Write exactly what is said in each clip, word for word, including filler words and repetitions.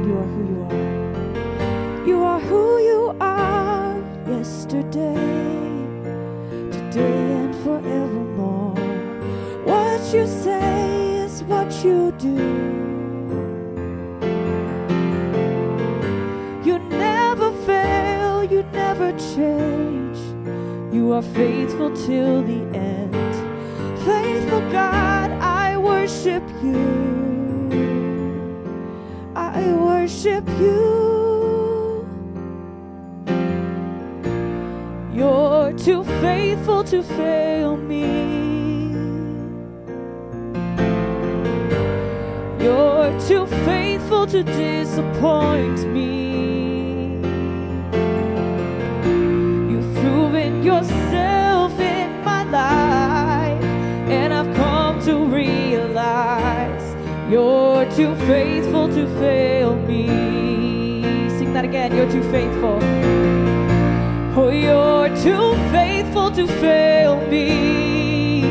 you are who you are. You are who you are, yesterday, today, and forevermore. What you say is what you do. You never fail, you never change. You are faithful till the end. Faithful God, I worship you. I worship you. You're too faithful to fail me. You're too faithful to disappoint me. You've proven yourself in my life, and I've come to realize you're too faithful to fail me. Sing that again. You're too faithful. Oh, you're too faithful to fail me.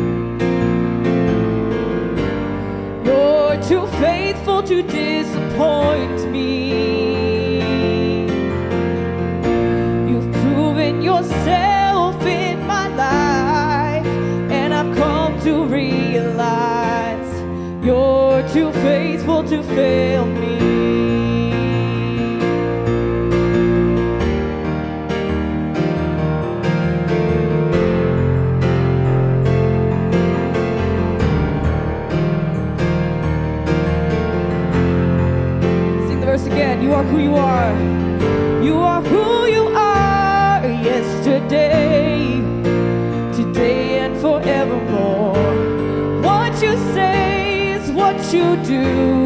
You're too faithful to disappoint me. You've proven yourself in my life, and I've come to realize you're too faithful to fail me. Again, you are who you are. You are who you are, yesterday, today, and forevermore. What you say is what you do.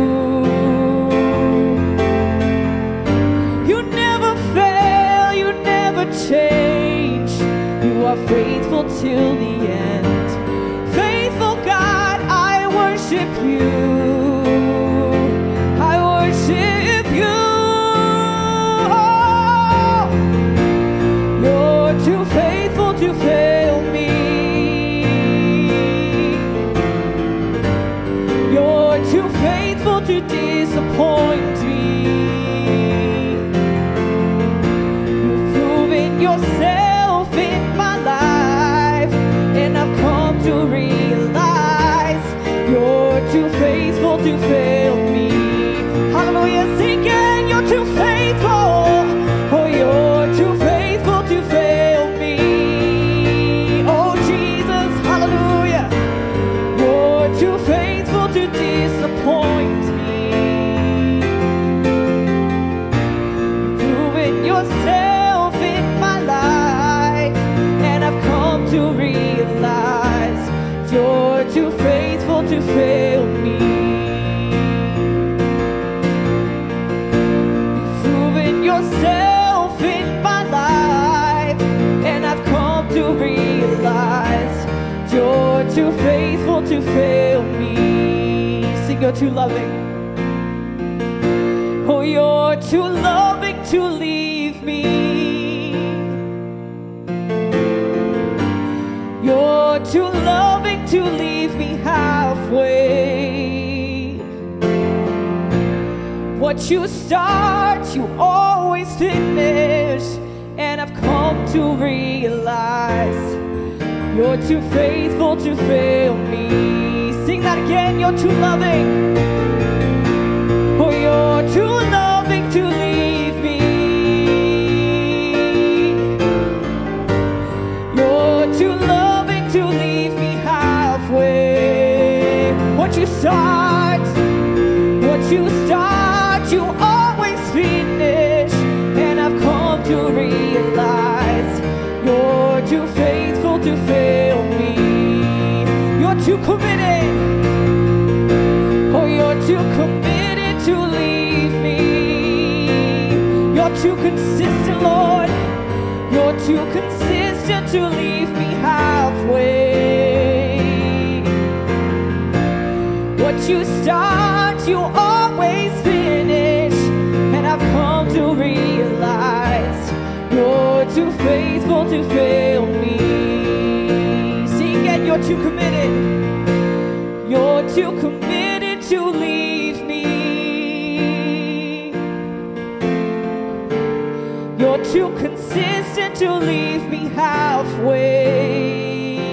You never fail, you never change. You are faithful till the end. Faithful God, I worship you. To fail me. You're too faithful to disappoint me. You've proven yourself in my life, and I've come to realize you're too faithful to fail me. Hallelujah, sing again. You're too faithful. Oh, you're too faithful to fail me. Too faithful to disappoint me. You've proven yourself in my life, and I've come to realize you're too faithful to fail me. You've proven yourself in my life, and I've come to realize you're too faithful to fail me. Sing, you're too loving. Oh, you're too loving to leave me. You're too loving to leave me halfway. What you start, you always finish, and I've come to realize you're too faithful to fail me. Sing that again. You're too loving. Oh, you're too loving to leave me. You're too loving to leave me halfway. What you start, what you start, you always finish, and I've come to realize you're too faithful to fail me. You're too committed. Oh, you're too committed to leave me. You're too consistent, Lord. You're too consistent to leave me halfway. What you start, you always finish, and I've come to realize you're too faithful to fail me. See again, you're too committed. You're too committed to leave me. too consistent to leave me halfway.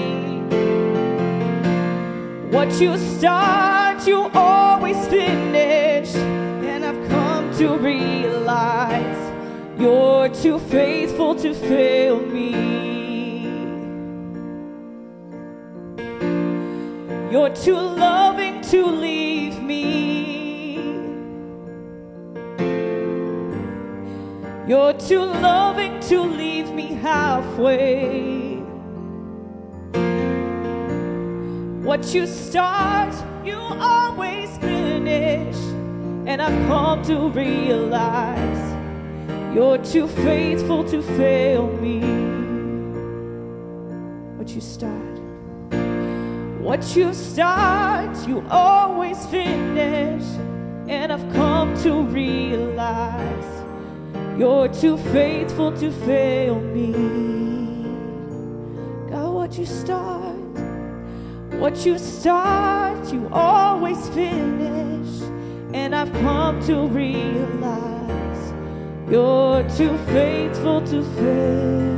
What you start, you always finish. And I've come to realize you're too faithful to fail me. You're too loving to leave me. You're too loving to leave me halfway. What you start, you always finish. And I've come to realize you're too faithful to fail me. What you start, what you start, you always finish. And I've come to realize you're too faithful to fail me. God, what you start, what you start, you always finish. And I've come to realize you're too faithful to fail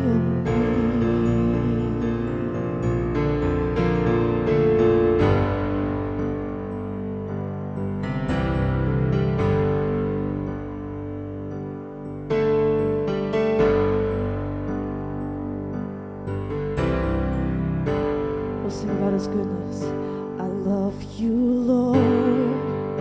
We'll sing about His goodness. I love you, Lord,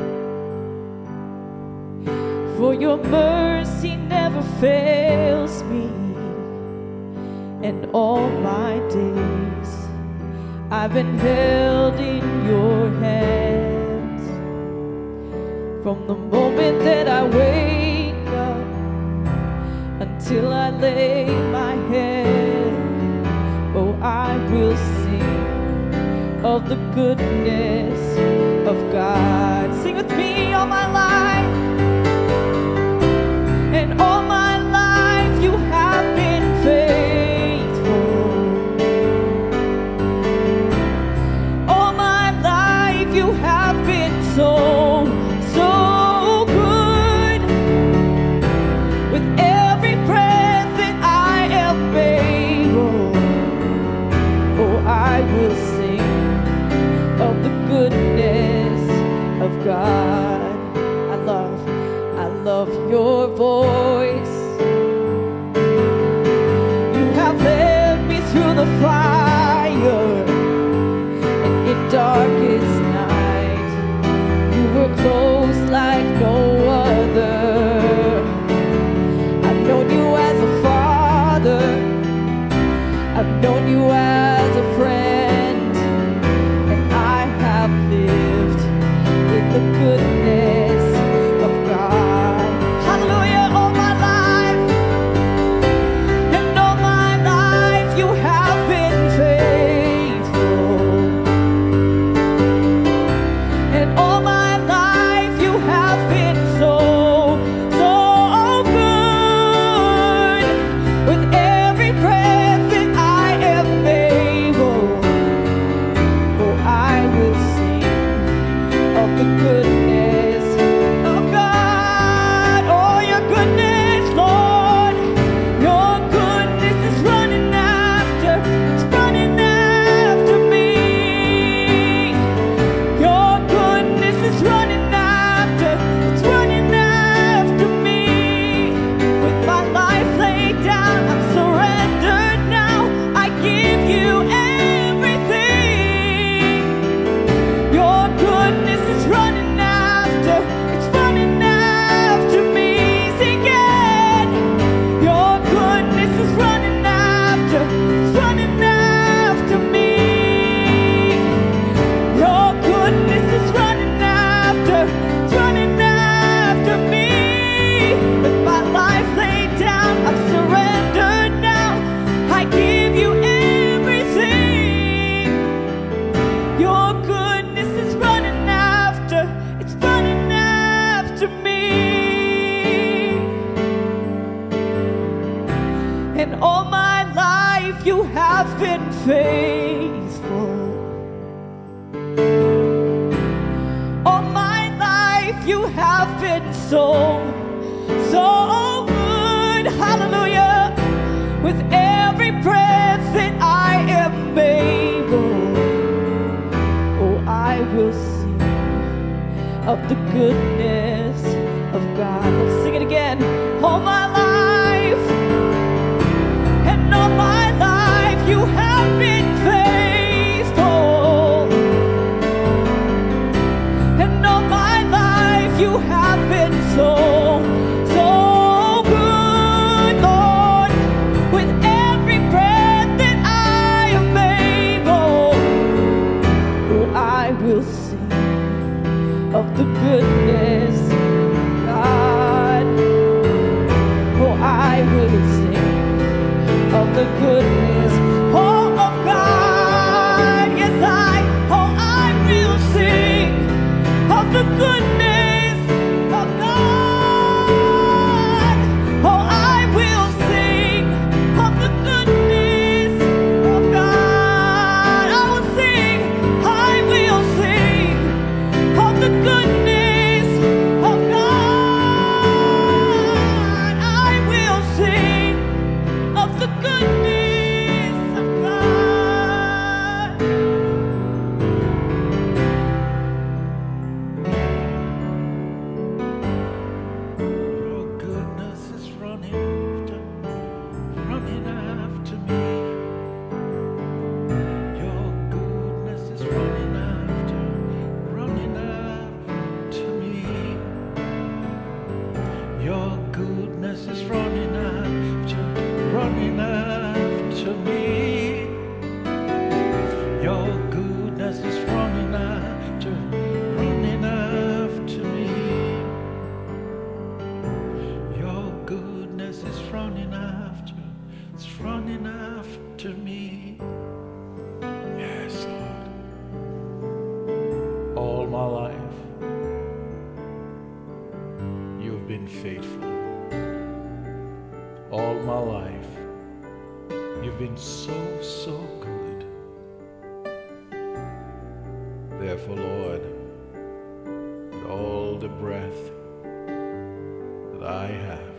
for your mercy never fails me. And all my days I've been held in your hands. From the moment that I wake up until I lay my head, oh, I will sing of the goodness of God. Sing with me all my life. And all my life you have been faithful. All my life you have been so, so good. With every breath that I am able, oh, I will sing of the goodness of God. I love, I love your voice. You have led me through the fire, and in darkest night, you were close like no other. I've known you as a father, I've known you as a friend, and I have lived in the goodness of God. Hallelujah, all my life, and all my life you have been faithful. And all my life you have been so, so good. With every breath that I am able, oh, I will sing of the goodness of God. Oh, your goodness, Lord, your goodness is running after, it's running after me. Your goodness is running after, it's running after me. With my life laid down, I'm surrendered now. I give you everything. Your goodness is running after, it's running after me. Sing it. Your goodness is running after, it's running after me. Your goodness is running after, it's running after me. With my life laid down, I'm surrendered now. I give you everything. Your goodness is running after, it's running after me. And all my life you have been faithful. All my life you have been so, so good. Hallelujah. of the goodness of God. Let's sing it again. All my life, and all my life, you have been faithful. And all my life, you have been so, so good, Lord. With every breath that I am able, oh, I will sing of the goodness of God. Oh, I will sing of the goodness, oh, of God. Yes, I, oh, I will sing of the goodness of God. Oh, I will sing of the goodness of God. I will sing, I will sing of the goodness of God. I will sing of the goodness of God. Your goodness is running after, running after me. Your goodness is running after, running after me. Your goodness is running after, running after me. Your goodness is running after, running after me. Your goodness is running after, it's running after me. Yes, Lord. All my life, you've been faithful. All my life, you've been so, so good. Therefore, Lord, with all the breath that I have,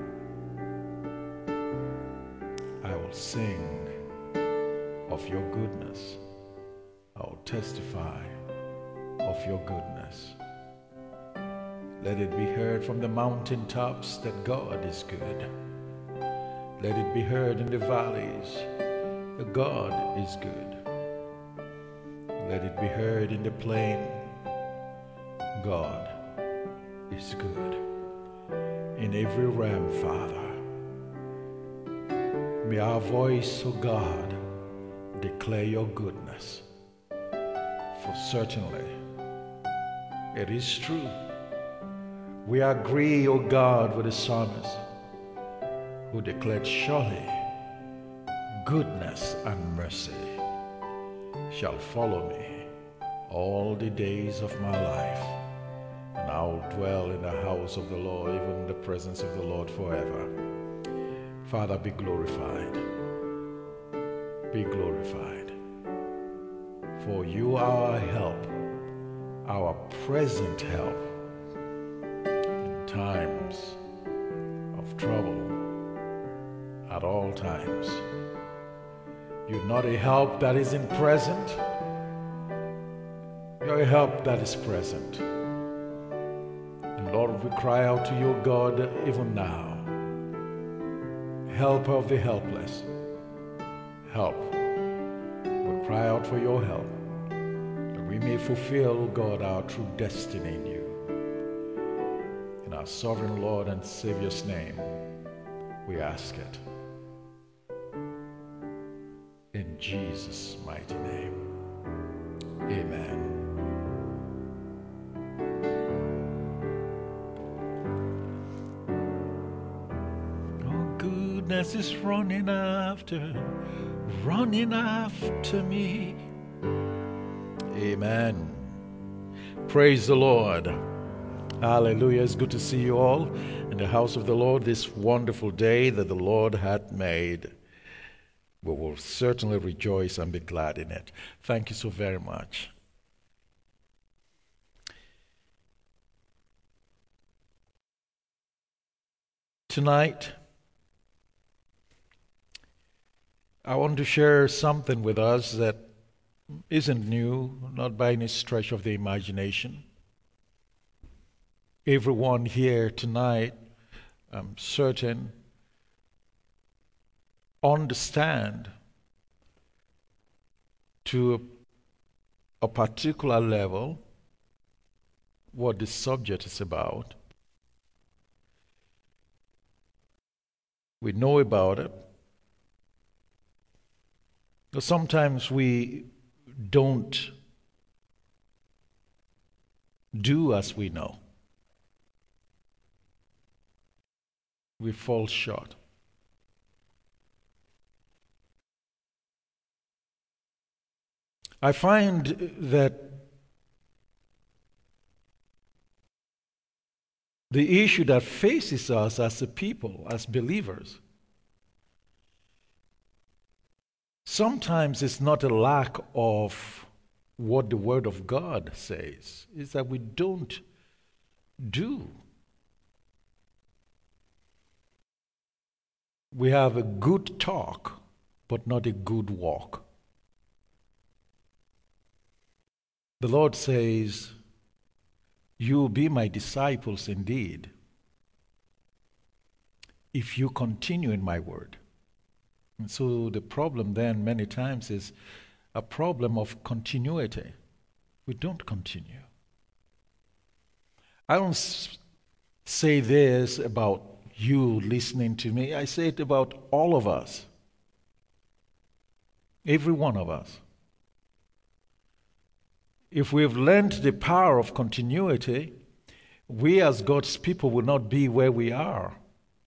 I will sing of your goodness. I will testify of your goodness. Let it be heard from the mountaintops that God is good. Let it be heard in the valleys that God is good. Let it be heard in the plain, God is good. In every realm, Father, may our voice, O God, declare your goodness. For certainly, it is true. We agree, O God, with the psalmist who declared, surely goodness and mercy shall follow me all the days of my life, and I will dwell in the house of the Lord, even in the presence of the Lord forever. Father, be glorified. Be glorified. For you are our help, our present help in times of trouble, at all times. You're not a help that is in present. You're a help that is present. And Lord, we cry out to you, God, even now. Helper of the helpless. Help. We cry out for your help, that we may fulfill, God, our true destiny in you. In our sovereign Lord and Savior's name, we ask it. In Jesus' mighty name. Amen. Oh, goodness is running after, running after me. Amen. Praise the Lord. Hallelujah. It's good to see you all in the house of the Lord this wonderful day that the Lord hath made. We will certainly rejoice and be glad in it. Thank you so very much. Tonight, I want to share something with us that isn't new, not by any stretch of the imagination. everyone here tonight, I'm certain, understand to a, a particular level what this subject is about. We know about it. But sometimes we don't do as we know. We fall short. I find that the issue that faces us as a people, as believers, sometimes it's not a lack of what the Word of God says, it's that we don't do. We have a good talk, but not a good walk. The Lord says, "You will be my disciples indeed, if you continue in my word." And so the problem then many times is a problem of continuity. We don't continue. I don't s- say this about you listening to me. I say it about all of us. Every one of us. If we've learned the power of continuity, we as God's people will not be where we are.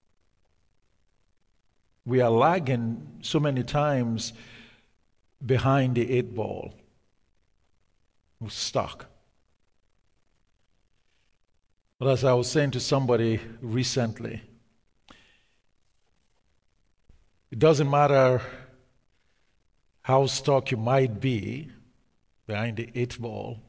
We are lagging so many times behind the eight ball. We're stuck. But as I was saying to somebody recently, it doesn't matter how stuck you might be behind the eight ball.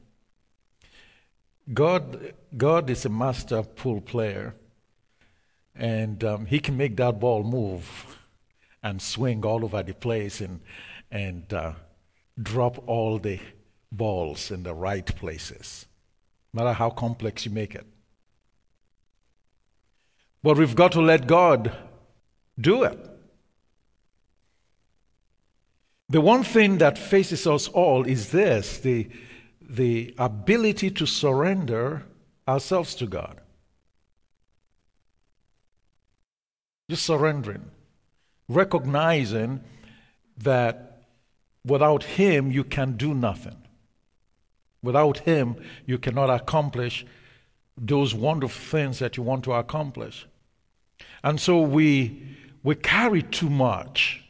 God, God is a master pool player, and um, He can make that ball move and swing all over the place and and uh, drop all the balls in the right places, no matter how complex you make it. But we've got to let God do it. The one thing that faces us all is this, the, the ability to surrender ourselves to God. Just surrendering. Recognizing that without Him you can do nothing. Without Him you cannot accomplish those wonderful things that you want to accomplish. And so we, we carry too much.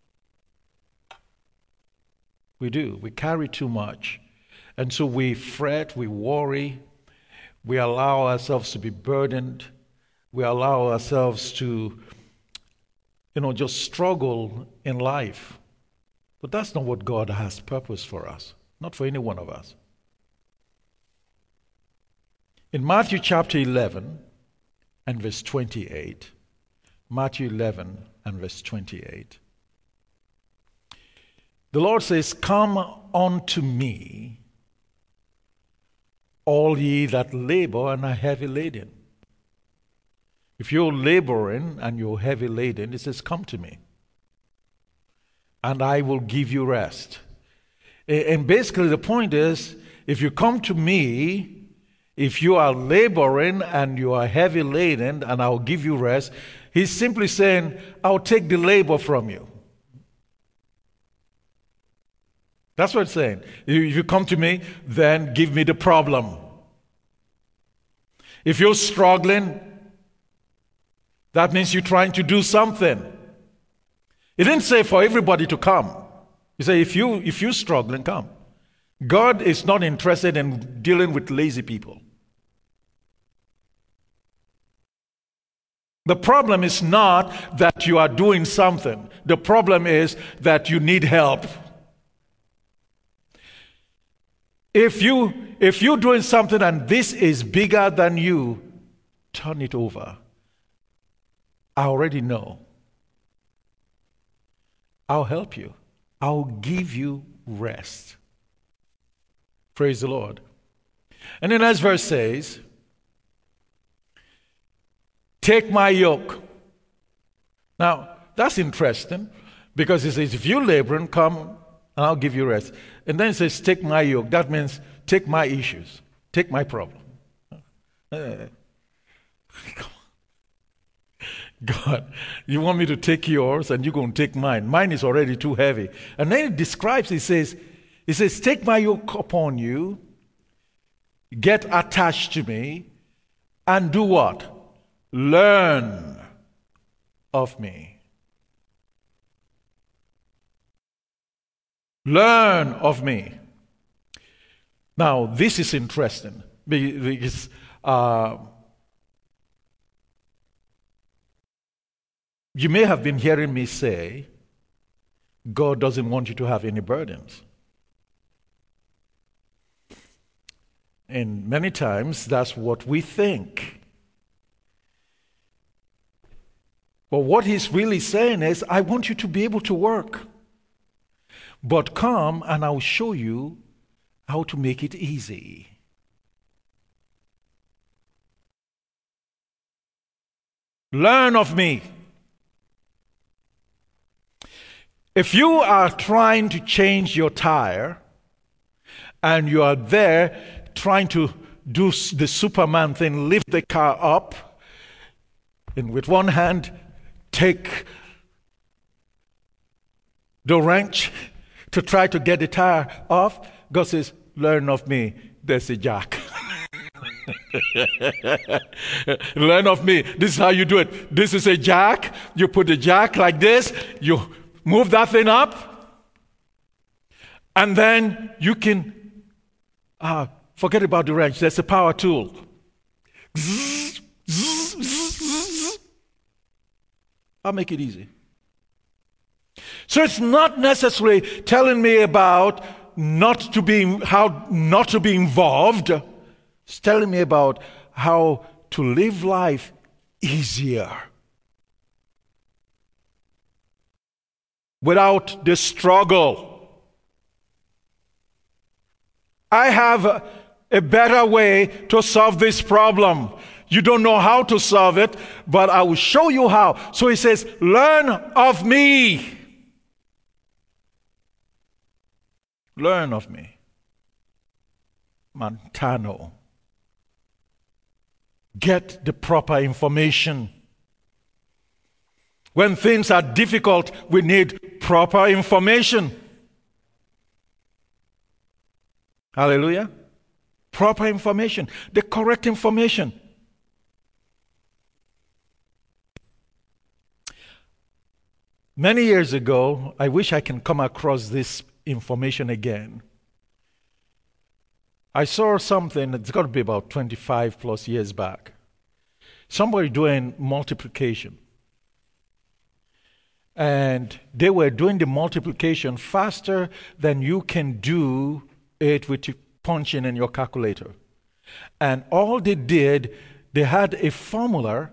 We do. We carry too much. And so we fret, we worry, we allow ourselves to be burdened, we allow ourselves to, you know, just struggle in life. But that's not what God has purpose for us, not for any one of us. In Matthew chapter eleven and verse twenty-eight, Matthew eleven and verse twenty-eight, the Lord says, "Come unto me, all ye that labor and are heavy laden." If you're laboring and you're heavy laden, it says, "Come to me, and I will give you rest." And basically the point is, if you come to me, if you are laboring and you are heavy laden, and I'll give you rest, He's simply saying, I'll take the labor from you. That's what it's saying. If you come to me, then give me the problem. If you're struggling, that means you're trying to do something. He didn't say for everybody to come. He said, if you if you're struggling, come. God is not interested in dealing with lazy people. The problem is not that you are doing something. The problem is that you need help. If you if you're doing something and this is bigger than you, turn it over. I already know. I'll help you. I'll give you rest. Praise the Lord. And the next verse says, Take my yoke. Now, that's interesting because it says, if you labor, come and I'll give you rest. And then it says, take my yoke. That means take my issues. Take my problem. Uh, God, you want me to take yours and you're going to take mine. Mine is already too heavy. And then it describes, it says, it says, take my yoke upon you, get attached to me, and do what? Learn of me. Learn of me. Now, this is interesting because uh, you may have been hearing me say, God doesn't want you to have any burdens. And many times that's what we think. But what he's really saying is, I want you to be able to work. But come and I'll show you how to make it easy. Learn of me. If you are trying to change your tire and you are there trying to do the Superman thing, lift the car up, and with one hand take the wrench to try to get the tire off, God says, learn of me. There's a jack. Learn of me. This is how you do it. This is a jack. You put the jack like this. You move that thing up. And then you can uh, forget about the wrench. There's a power tool. I'll make it easy. So it's not necessarily telling me about not to be how not to be involved. It's telling me about how to live life easier without the struggle. I have a, a better way to solve this problem. You don't know how to solve it, but I will show you how. So he says, learn of me. Learn of me. Montano. Get the proper information. When things are difficult, we need proper information. Hallelujah. Proper information. The correct information. Many years ago, I wish I can come across this information again. I saw something, it's got to be about twenty-five plus years back. Somebody doing multiplication. And they were doing the multiplication faster than you can do it with your punching in your calculator. And all they did, they had a formula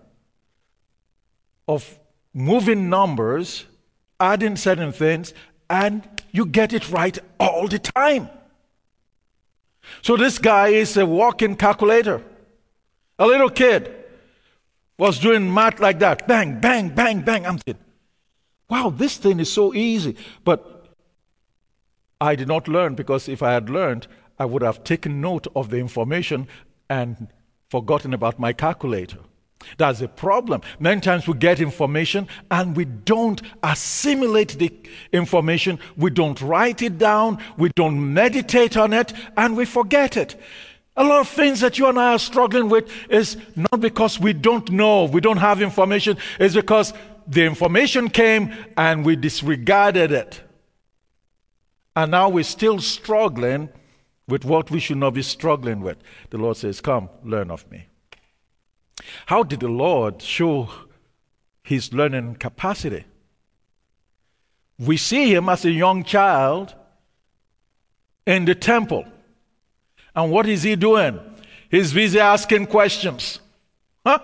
of moving numbers, adding certain things, and you get it right all the time. So this guy is a walking calculator. A little kid was doing math like that. Bang, bang, bang, bang. I'm thinking, wow, this thing is so easy. But I did not learn, because if I had learned, I would have taken note of the information and forgotten about my calculator. That's a problem. Many times we get information and we don't assimilate the information. We don't write it down. We don't meditate on it, and we forget it. A lot of things that you and I are struggling with is not because we don't know, we don't have information. It's because the information came and we disregarded it. And now we're still struggling with what we should not be struggling with. The Lord says, come, learn of me. How did the Lord show his learning capacity? We see him as a young child in the temple. And what is he doing? He's busy asking questions. Huh?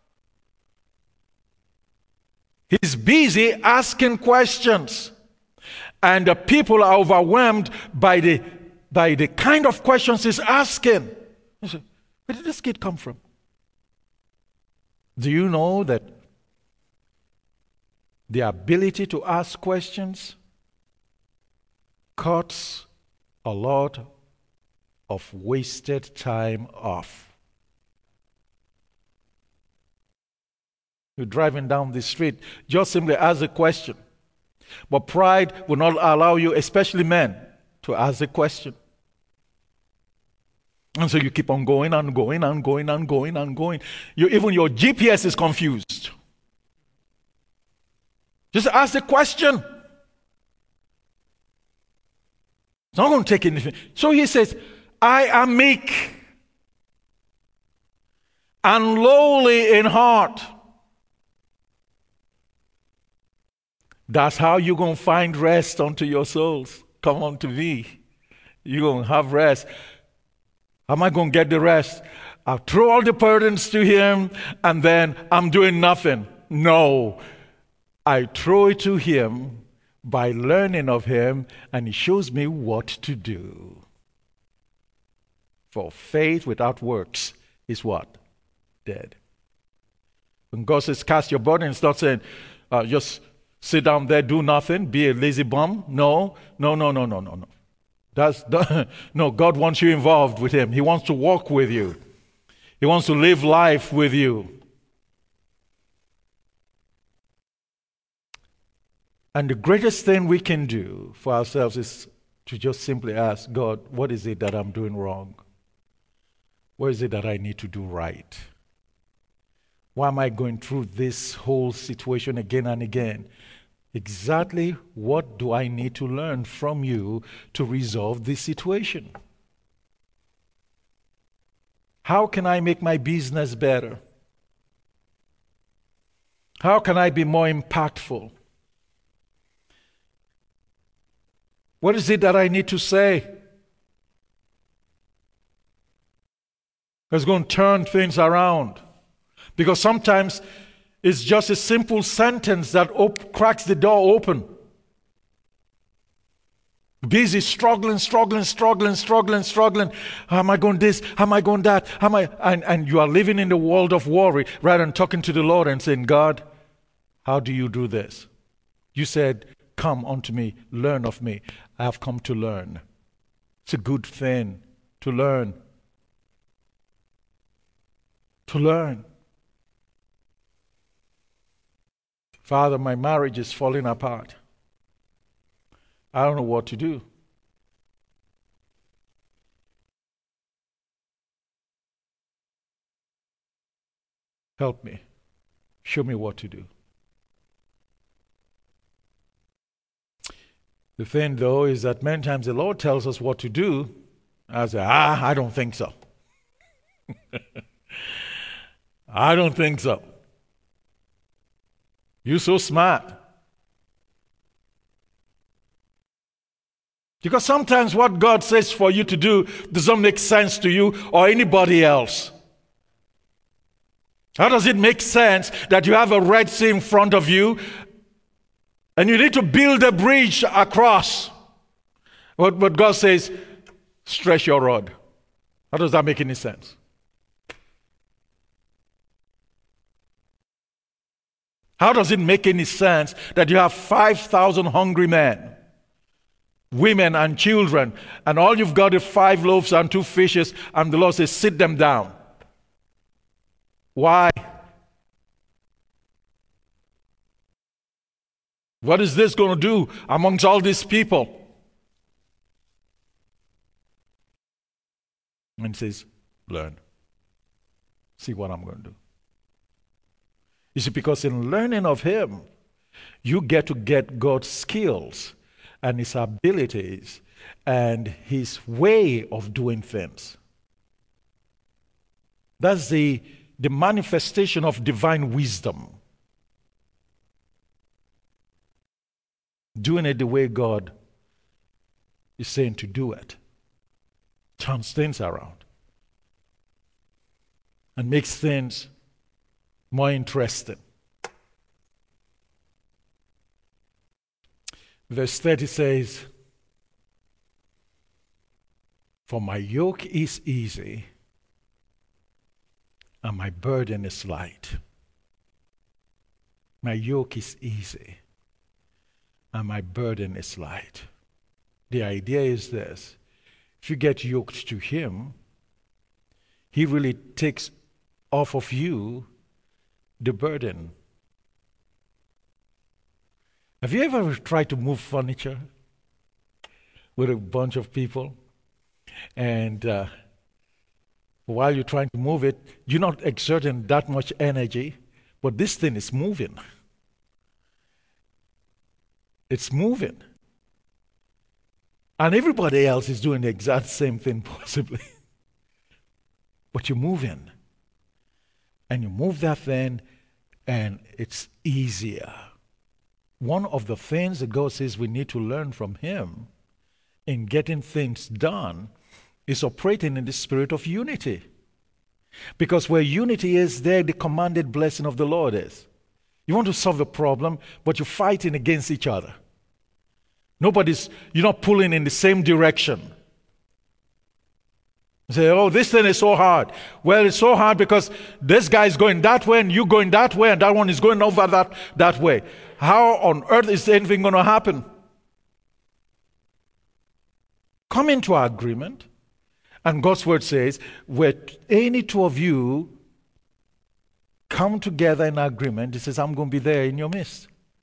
He's busy asking questions. And the people are overwhelmed by the, by the kind of questions he's asking. You say, where did this kid come from? Do you know that the ability to ask questions cuts a lot of wasted time off? You're driving down the street, just simply ask a question. But pride will not allow you, especially men, to ask a question. And so you keep on going and going and going and going and going. You, even your G P S is confused. Just ask the question. It's not going to take anything. So he says, I am meek and lowly in heart. That's how you're going to find rest unto your souls. Come unto me. You're going to have rest. How am I going to get the rest? I'll throw all the burdens to him and then I'm doing nothing. No. I throw it to him by learning of him, and he shows me what to do. For faith without works is what? Dead. When God says cast your burden, it's not saying uh, just sit down there, do nothing, be a lazy bum. No, no, no, no, no, no, no. That's that, no, God wants you involved with him. He wants to walk with you. He wants to live life with you. And the greatest thing we can do for ourselves is to just simply ask God, what is it that I'm doing wrong? What is it that I need to do right? Why am I going through this whole situation again and again? Exactly what do I need to learn from you to resolve this situation? How can I make my business better? How can I be more impactful? What is it that I need to say that's going to turn things around? Because sometimes it's just a simple sentence that op- cracks the door open. Busy, struggling, struggling, struggling, struggling, struggling. How am I going this? How am I going that? How am I? And, and you are living in the world of worry rather than talking to the Lord and saying, God, how do you do this? You said, come unto me, learn of me. I have come to learn. It's a good thing to learn. To learn. Father, my marriage is falling apart. I don't know what to do. Help me. Show me what to do. The thing, though, is that many times the Lord tells us what to do. I say, ah, I don't think so. I don't think so. You're so smart. Because sometimes what God says for you to do doesn't make sense to you or anybody else. How does it make sense that you have a Red Sea in front of you and you need to build a bridge across? But, but God says, stretch your rod. How does that make any sense? How does it make any sense that you have five thousand hungry men, women and children, and all you've got is five loaves and two fishes, and the Lord says, sit them down? Why? What is this going to do amongst all these people? And he says, learn. See what I'm going to do. You see, because in learning of him, you get to get God's skills and his abilities and his way of doing things. That's the, the manifestation of divine wisdom. Doing it the way God is saying to do it. Turns things around. And makes things more interesting. Verse thirty says, for my yoke is easy and my burden is light. My yoke is easy and my burden is light. The idea is this: if you get yoked to him, he really takes off of you the burden. Have you ever tried to move furniture with a bunch of people? And uh, while you're trying to move it, you're not exerting that much energy, but this thing is moving. It's moving. And everybody else is doing the exact same thing possibly. But you're moving. And you move that thing, and it's easier. One of the things that God says we need to learn from him in getting things done is operating in the spirit of unity. Because where unity is, there the commanded blessing of the Lord is. You want to solve a problem, but you're fighting against each other. Nobody's, you're not pulling in the same direction. You say, oh, this thing is so hard. Well, it's so hard because this guy is going that way and you going that way and that one is going over that, that way. How on earth is anything going to happen? Come into our agreement. And God's word says, where any two of you come together in agreement, it says, I'm going to be there in your midst.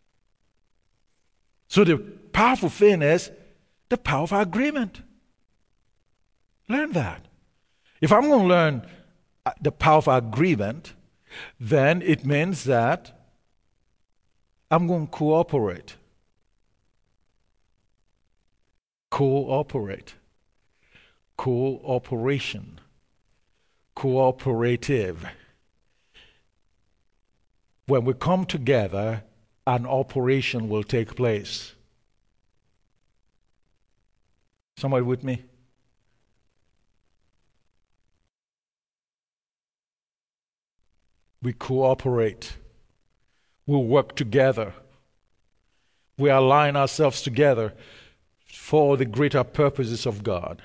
So the powerful thing is the power of agreement. Learn that. If I'm going to learn the power of agreement, then it means that I'm going to cooperate. Cooperate. Cooperation. Cooperative. When we come together, an operation will take place. Somebody with me? We cooperate. We work together. We align ourselves together for the greater purposes of God.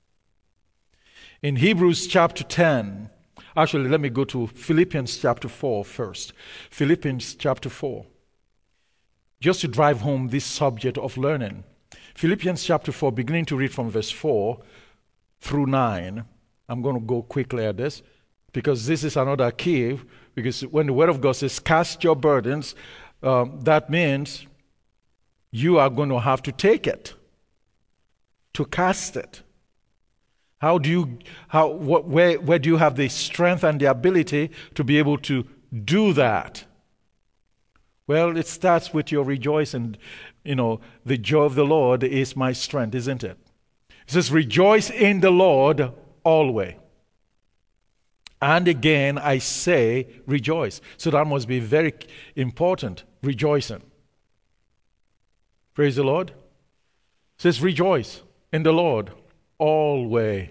In Hebrews chapter ten, actually let me go to Philippians chapter four first. Philippians chapter four. Just to drive home this subject of learning. Philippians chapter four, beginning to read from verse four through nine. I'm going to go quickly at this because this is another key. Because when the Word of God says, cast your burdens, um, that means you are going to have to take it, to cast it. How do you, how, what, where, where do you have the strength and the ability to be able to do that? Well, it starts with your rejoicing. You know, the joy of the Lord is my strength, isn't it? It says, rejoice in the Lord always. And again, I say, rejoice. So that must be very important, rejoicing. Praise the Lord. It says, rejoice in the Lord always.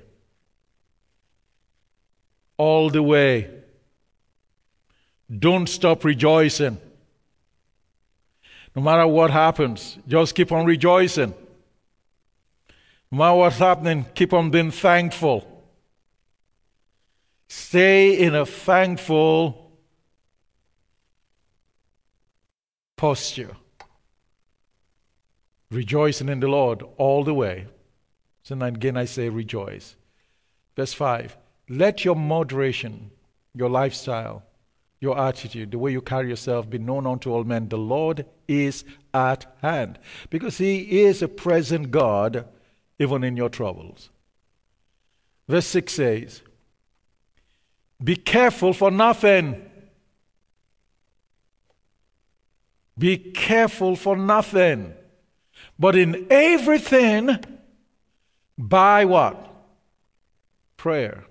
All the way. Don't stop rejoicing. No matter what happens, just keep on rejoicing. No matter what's happening, keep on being thankful. Stay in a thankful posture. Rejoicing in the Lord all the way. So now again I say rejoice. Verse five. Let your moderation, your lifestyle, your attitude, the way you carry yourself be known unto all men. The Lord is at hand. Because He is a present God even in your troubles. Verse six says, be careful for nothing. Be careful for nothing. But in everything, by what? Prayer.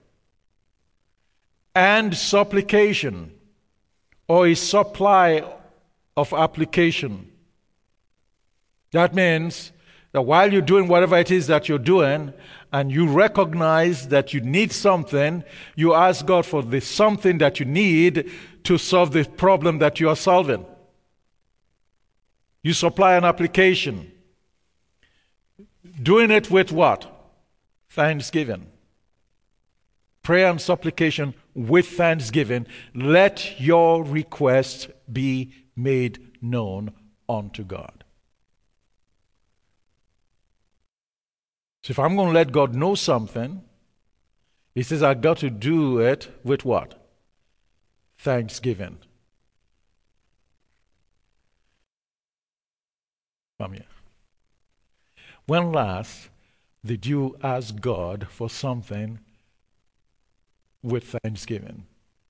And supplication. Or a supply of application. That means that while you're doing whatever it is that you're doing, and you recognize that you need something, you ask God for the something that you need to solve the problem that you are solving. You supply an application. Doing it with what? Thanksgiving. Prayer and supplication with thanksgiving. Let your request be made known unto God. So if I'm going to let God know something, he says I've got to do it with what? Thanksgiving. Come here. When last did you ask God for something with thanksgiving?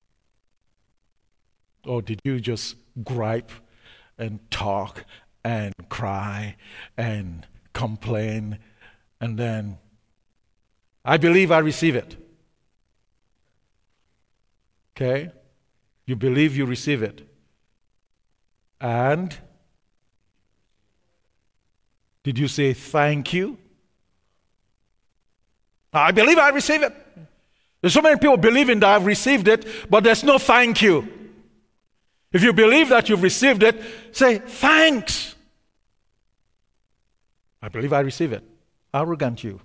Or did you just gripe and talk and cry and complain and then, I believe I receive it? Okay? You believe you receive it. And did you say thank you? I believe I receive it. There's so many people believing that I've received it, but there's no thank you. If you believe that you've received it, say thanks. I believe I receive it. Arrogant you.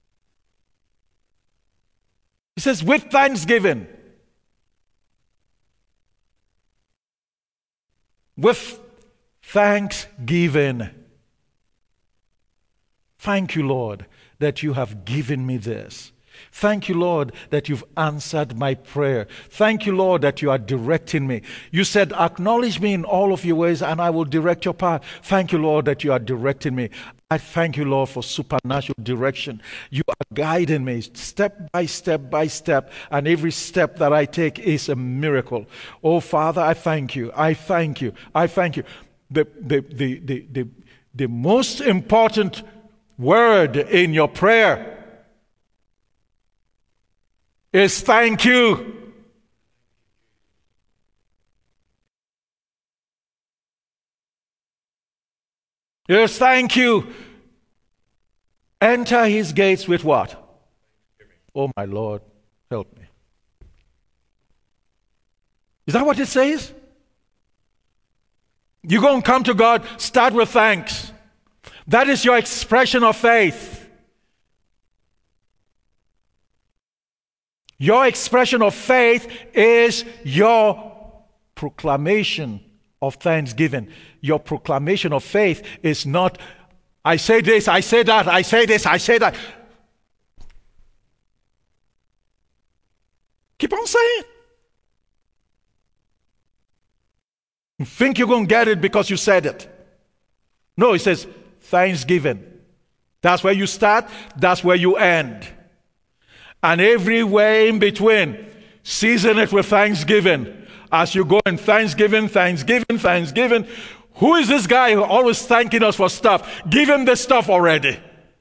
He says with thanksgiving. With thanksgiving. Thank you, Lord, that you have given me this. Thank you, Lord, that you've answered my prayer. Thank you, Lord, that you are directing me. You said, acknowledge me in all of your ways and I will direct your path. Thank you, Lord, that you are directing me. I thank you, Lord, for supernatural direction. You are guiding me step by step by step, and every step that I take is a miracle. Oh, Father, I thank you. I thank you. I thank you. The, the, the, the, the, the most important word in your prayer is thank you. Yes, thank you. Enter his gates with what? Oh, my Lord, help me. Is that what it says? You're going to come to God, start with thanks. That is your expression of faith. Your expression of faith is your proclamation of thanksgiving. Your proclamation of faith is not, I say this, I say that, I say this, I say that. Keep on saying. You think you're going to get it because you said it. No, it says thanksgiving. That's where you start, that's where you end. And everywhere in between, season it with thanksgiving. As you go in thanksgiving, thanksgiving, thanksgiving. Who is this guy who always thanking us for stuff? Give him the stuff already.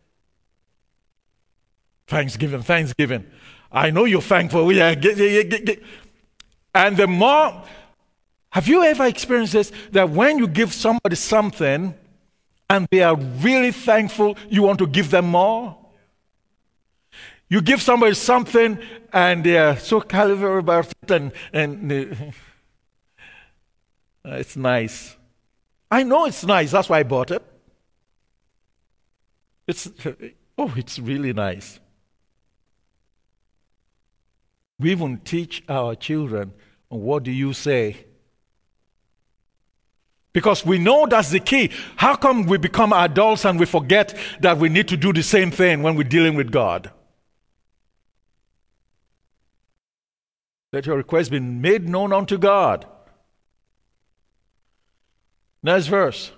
Thanksgiving, thanksgiving. I know you're thankful. Yeah, get, get, get, get. And the more, have you ever experienced this? That when you give somebody something and they are really thankful, you want to give them more? You give somebody something and they are so clever about it and, and they, it's nice. I know it's nice. That's why I bought it. It's, oh, it's really nice. We even teach our children, what do you say? Because we know that's the key. How come we become adults and we forget that we need to do the same thing when we're dealing with God? Let your request be made known unto God. Next verse.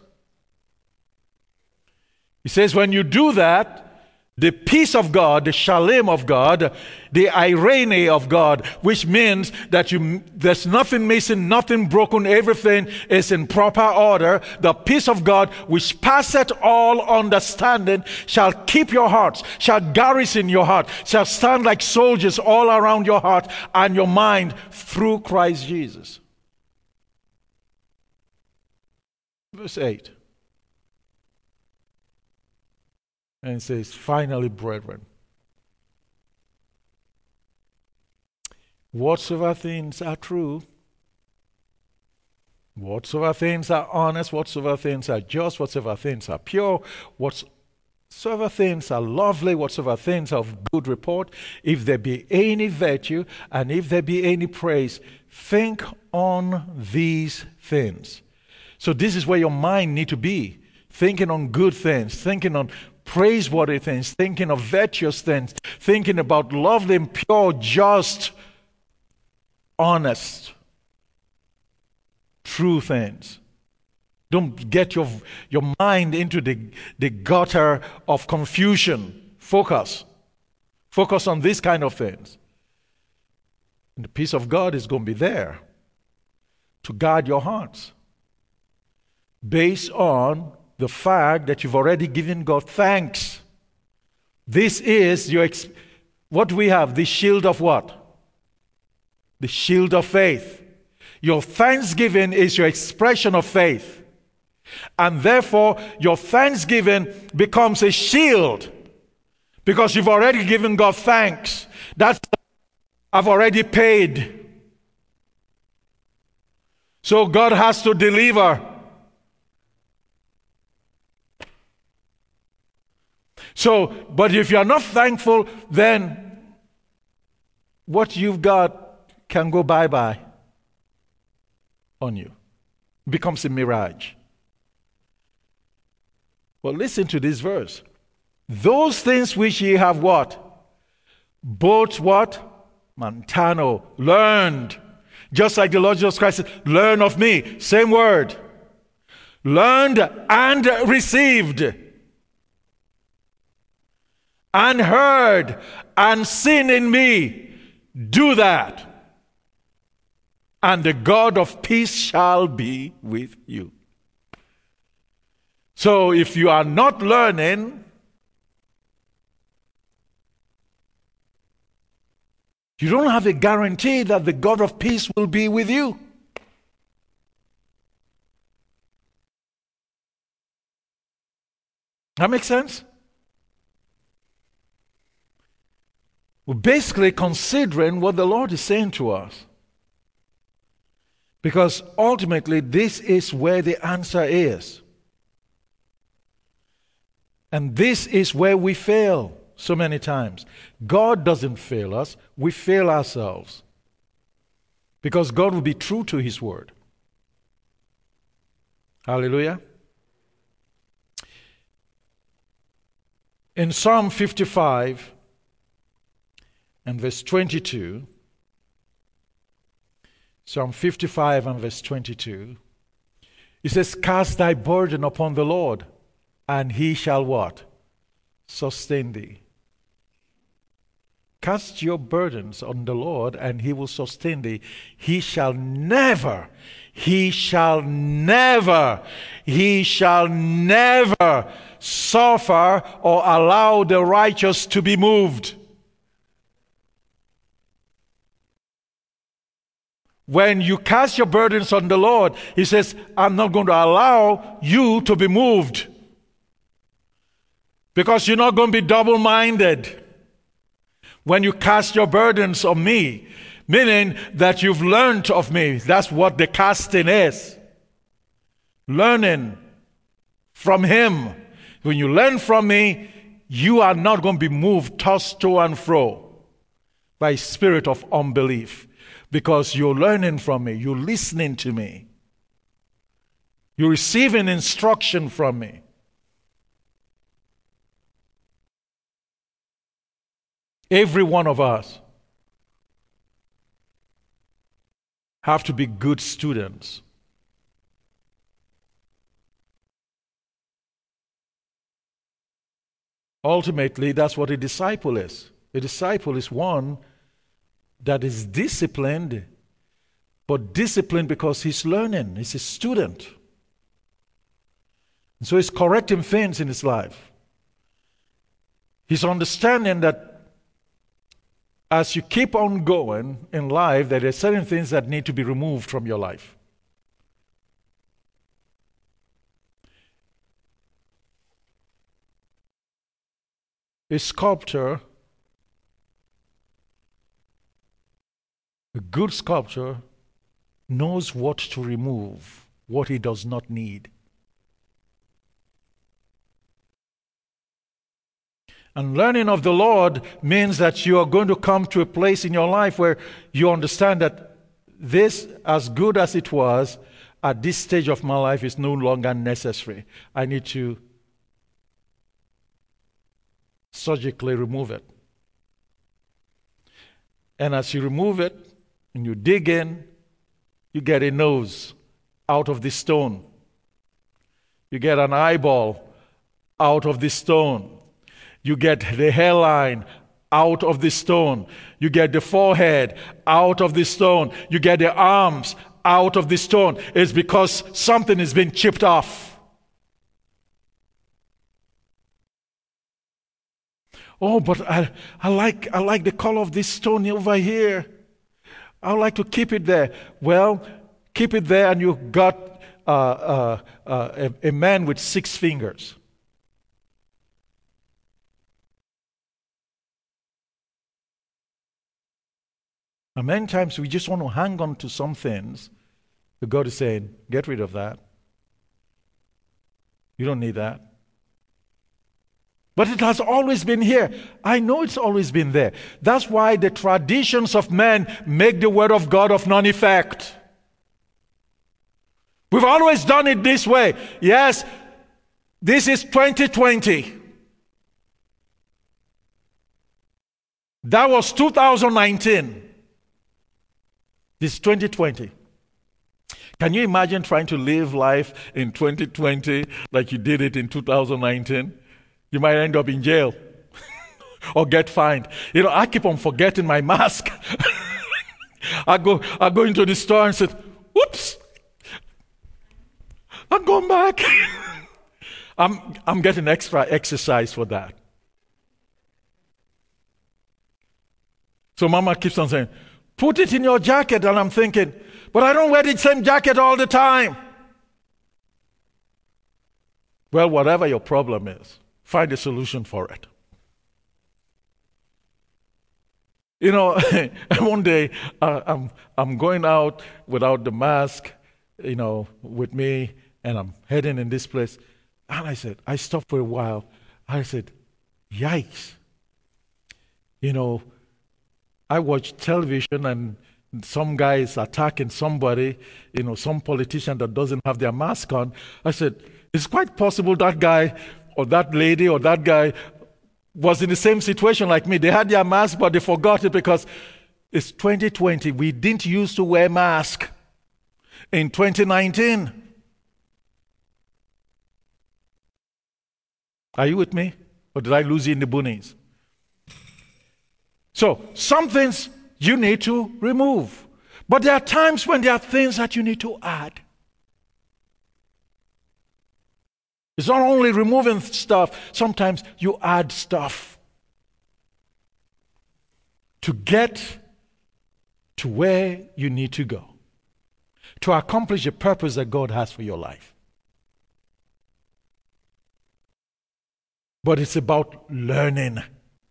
He says, when you do that, the peace of God, the shalom of God, the irene of God, which means that you, there's nothing missing, nothing broken, everything is in proper order. The peace of God, which passeth all understanding, shall keep your hearts, shall garrison your heart, shall stand like soldiers all around your heart and your mind through Christ Jesus. Verse eight. And it says, finally, brethren, whatsoever things are true, whatsoever things are honest, whatsoever things are just, whatsoever things are pure, whatsoever things are lovely, whatsoever things are of good report, if there be any virtue, and if there be any praise, think on these things. So this is where your mind need to be. Thinking on good things, thinking on praiseworthy things, thinking of virtuous things, thinking about lovely, pure, just, honest, true things. Don't get your, your mind into the, the gutter of confusion. Focus. Focus on these kind of things. And the peace of God is going to be there to guard your hearts based on the fact that you've already given God thanks. This is your, ex- what we have, the shield of what? The shield of faith. Your thanksgiving is your expression of faith. And therefore, your thanksgiving becomes a shield because you've already given God thanks. That's, I've already paid. So God has to deliver. So, but if you're not thankful, then what you've got can go bye-bye on you. Becomes a mirage. Well, listen to this verse. Those things which ye have what? Both what? Mantano, learned. Just like the Lord Jesus Christ said, learn of me. Same word. Learned and received. And heard and seen in me. Do that. And the God of peace shall be with you. So if you are not learning, you don't have a guarantee that the God of peace will be with you. That makes sense? We're basically considering what the Lord is saying to us. Because ultimately, this is where the answer is. And this is where we fail so many times. God doesn't fail us, we fail ourselves. Because God will be true to His word. Hallelujah. In Psalm fifty-five and verse twenty-two, Psalm fifty-five and verse twenty-two, it says, cast thy burden upon the Lord, and He shall what? Sustain thee. Cast your burdens on the Lord, and He will sustain thee. He shall never, He shall never, He shall never suffer or allow the righteous to be moved. When you cast your burdens on the Lord, He says, I'm not going to allow you to be moved. Because you're not going to be double-minded when you cast your burdens on me. Meaning that you've learned of me. That's what the casting is. Learning from Him. When you learn from me, you are not going to be moved, tossed to and fro by a spirit of unbelief. Because you're learning from me. You're listening to me. You're receiving instruction from me. Every one of us have to be good students. Ultimately, that's what a disciple is. A disciple is one that is disciplined, but disciplined because he's learning. He's a student. And so he's correcting things in his life. He's understanding that as you keep on going in life, there are certain things that need to be removed from your life. A sculptor, a good sculptor, knows what to remove, what he does not need. And learning of the Lord means that you are going to come to a place in your life where you understand that this, as good as it was, at this stage of my life is no longer necessary. I need to surgically remove it. And as you remove it and you dig in, you get a nose out of the stone. You get an eyeball out of the stone. You get the hairline out of the stone. You get the forehead out of the stone. You get the arms out of the stone. It's because something has been chipped off. Oh, but I, I like I like the color of this stone over here. I would like to keep it there. Well, keep it there, and you got uh, uh, uh, a, a man with six fingers. And many times we just want to hang on to some things. But God is saying, get rid of that. You don't need that. But it has always been here. I know it's always been there. That's why the traditions of men make the word of God of none effect. We've always done it this way. Yes, this is twenty twenty. That was two thousand nineteen. This is twenty twenty. Can you imagine trying to live life in twenty twenty like you did it in two thousand nineteen? You might end up in jail or get fined. You know, I keep on forgetting my mask. I go I go into the store and say, "Oops, I'm going back." I'm I'm getting extra exercise for that. So Mama keeps on saying, "Put it in your jacket," and I'm thinking, but I don't wear the same jacket all the time. Well, whatever your problem is, find a solution for it. You know, one day uh, I'm I'm going out without the mask, you know, with me, and I'm heading in this place. And I said, I stopped for a while. I said, yikes. You know, I watch television and some guy is attacking somebody, you know, some politician that doesn't have their mask on. I said, it's quite possible that guy or that lady or that guy was in the same situation like me. They had their mask, but they forgot it because it's twenty twenty. We didn't used to wear masks in twenty nineteen. Are you with me? Or did I lose you in the boonies? So, some things you need to remove. But there are times when there are things that you need to add. It's not only removing stuff, sometimes you add stuff to get to where you need to go, to accomplish the purpose that God has for your life. But it's about learning.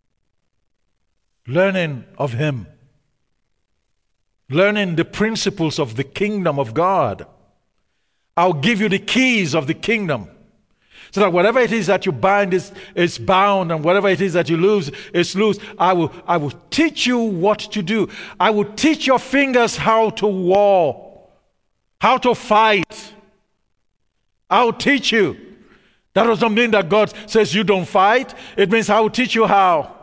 Learning of Him. Learning the principles of the kingdom of God. I'll give you the keys of the kingdom. So that whatever it is that you bind is, is bound, and whatever it is that you lose is loose. I will, I will teach you what to do. I will teach your fingers how to war, how to fight. I will teach you. That doesn't mean that God says you don't fight. It means I will teach you how.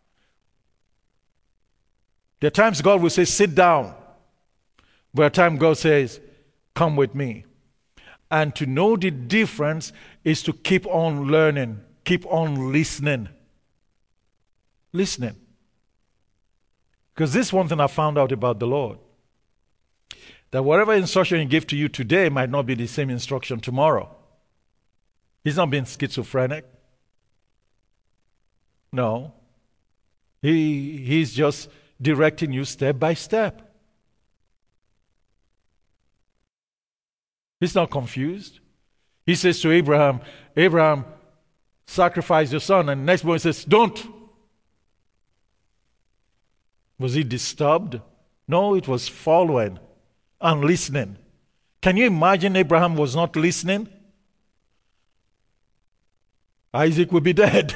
There are times God will say, sit down. But at times God says, come with me. And to know the difference is to keep on learning, keep on listening. Listening. Because this is one thing I found out about the Lord. That whatever instruction He gives to you today might not be the same instruction tomorrow. He's not being schizophrenic. No. He, he's just directing you step by step. He's not confused. He says to Abraham, Abraham, sacrifice your son. And the next moment he says, don't. Was he disturbed? No, it was following and listening. Can you imagine Abraham was not listening? Isaac would be dead.